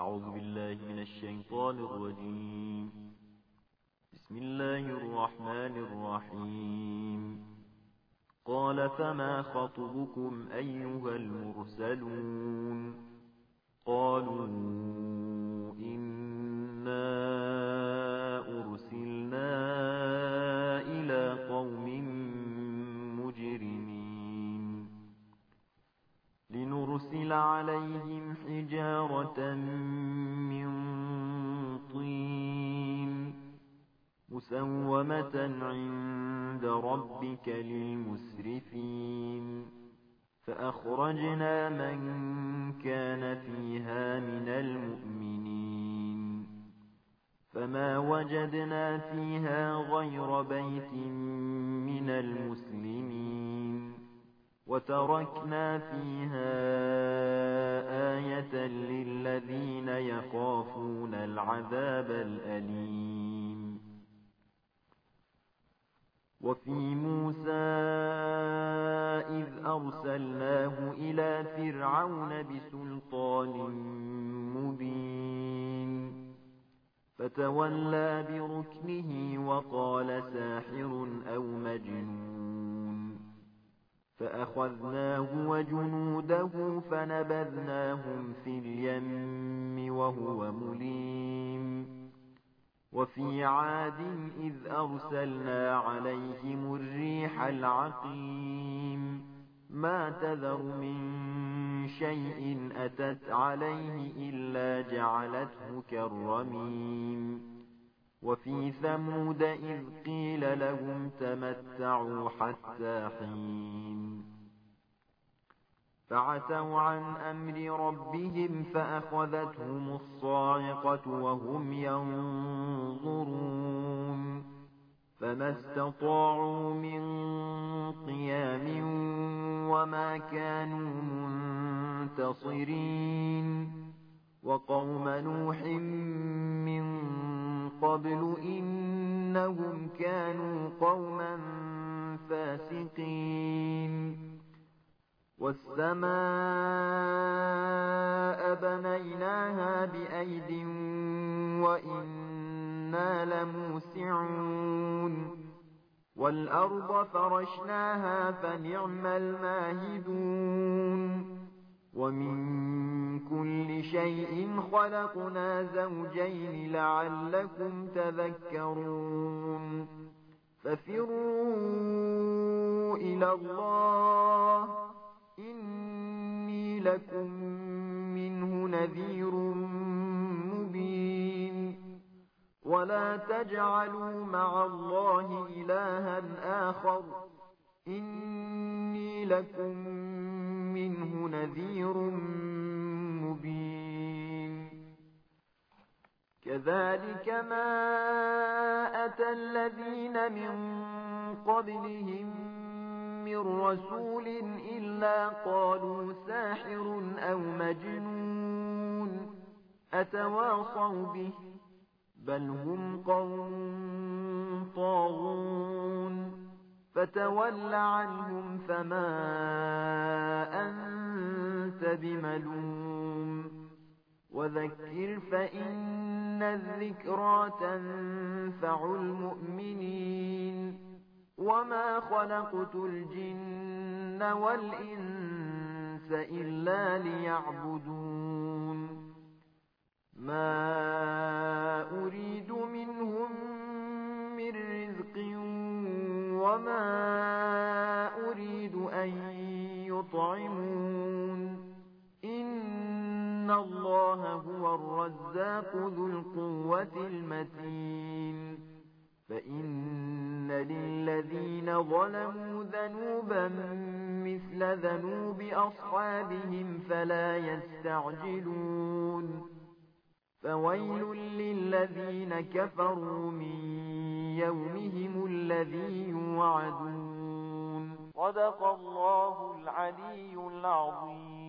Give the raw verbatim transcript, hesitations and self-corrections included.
أعوذ بالله من الشيطان الرجيم. بسم الله الرحمن الرحيم. قال فما خطبكم أيها المرسلون؟ قالوا إنا أرسلنا إلى قوم مجرمين لنرسل عليهم حجارة من طين مسومة عند ربك للمسرفين فأخرجنا من كان فيها من المؤمنين فما وجدنا فيها غير بيت من المسلمين وتركنا فيها آية للذين يخافون العذاب الأليم. وفي موسى إذ أرسلناه إلى فرعون بسلطان مبين فتولى بركنه وقال ساحر أو مجنون فأخذناه وجنوده فنبذناهم في اليم وهو مليم. وفي عاد إذ أرسلنا عليهم الريح العقيم ما تذر من شيء أتت عليه إلا جعلته كالرميم. وفي ثمود إذ قيل لهم تمتعوا حتى حين فعتوا عن أمر ربهم فأخذتهم الصاعقة وهم ينظرون فما استطاعوا من قيام وما كانوا منتصرين. وقوم نوح من قبل إنهم كانوا قوما فاسقين. والسماء بنيناها بأيد وإنا لموسعون والأرض فرشناها فنعم الماهدون. ومن كل شيء خلقنا زوجين لعلكم تذكرون. ففروا إلى الله إني لكم منه نذير مبين. ولا تجعلوا مع الله إلها آخر إني لكم منه نذير مبين. كذلك ما أتى الذين من قبلهم من رسول إلا قالوا ساحر أو مجنون أتواصوا به بل هم قوم طاغون. فتول عنهم فما أنت بملوم وذكر فإن الذكرى تنفع المؤمنين. وما خلقت الجن والإنس إلا ليعبدون ما أريد منهم من رزق وما أريد أن يطعمون إن الله هو الرزاق ذو القوة المتين. فإن للذين ظلموا ذنوبا مثل ذنوب أصحابهم فلا يستعجلون. فويل للذين كفروا من يومهم الذي يوعدون. صدق الله العلي العظيم.